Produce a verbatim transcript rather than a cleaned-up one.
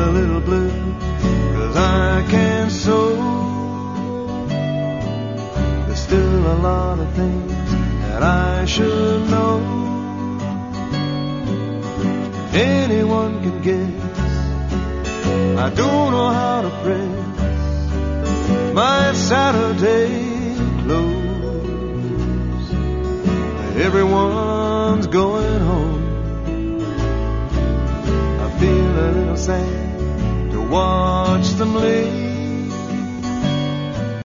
a little blue, 'cause I can't sew. There's still a lot of things that I should know. Anyone can guess I don't know how to press my Saturday clothes. Everyone's going home. I feel a little sad to watch